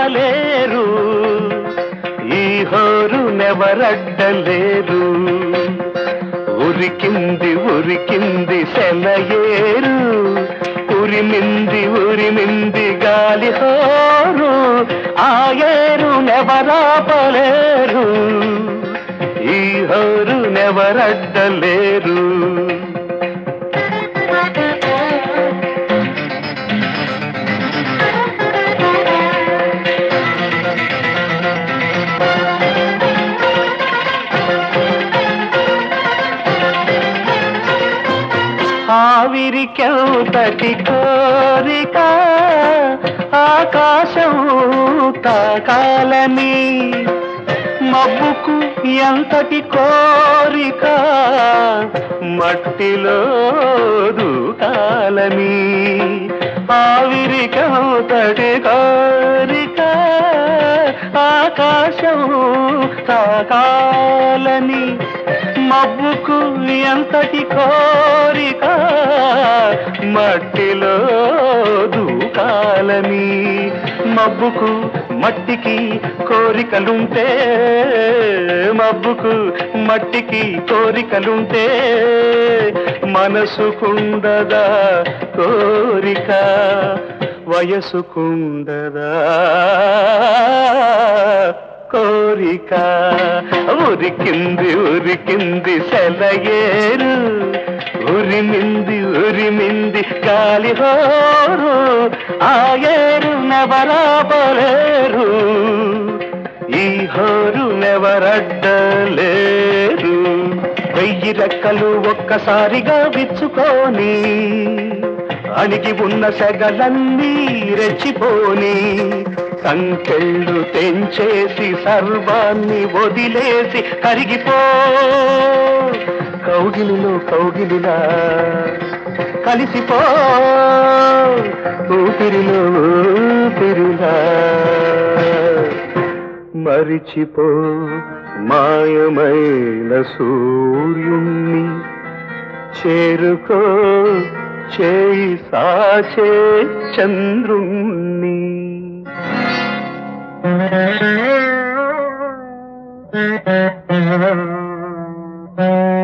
ఆపలేరు, ఈ హోరు నెవరడ్డలేరు. ఉరికింది ఉరికింది సెలయేరు, ఉరిమింది ఉరిమింది గాలి హోరు, ఆ ఏరు నెవరాపలేరు, ఈ హోరు నెవరడ్డలేరు. ఆవిరికెంతటి కోరిక ఆకాశం తాకాలని, మబ్బుకు ఎంతటి కోరిక మట్టిలో దూకాలని. ఆవిరికెంతటి కోరిక ఆకాశం తాకాలని, మబ్బుకు ఎంతటి కోరిక మట్టిలో దూకాలని. మబ్బుకు మట్టికి కోరికలుంటే, మబ్బుకు మట్టికి కోరికలుంటే, మనసుకుండదా కోరిక, వయసుకుండదా కోరిక. ఉరికింది ఉరికింది సెలయేరు, ఉరిమింది ఉరిమింది గాలి హోరు, ఆ ఏరు నెవరాపలేరు, ఈ హోరు నెవరడ్డలేరు. 1000 రెక్కలు ఒక్కసారిగా విచ్చుకొని, అణిగి ఉన్న సెగలన్నీ రెచ్చిపోని, సంకెళ్ళు తెంచేసి సర్వాన్ని వదిలేసి కరిగిపో, కౌగిలిలో కౌగిలిలా కలిసిపో, ఊపిరిలో ఊపిరిలా మరిచిపో. మాయమైన సూర్యుణ్ణి చేరుకో, చేయి సాచే చంద్రుణ్ణి. Mm-hmm.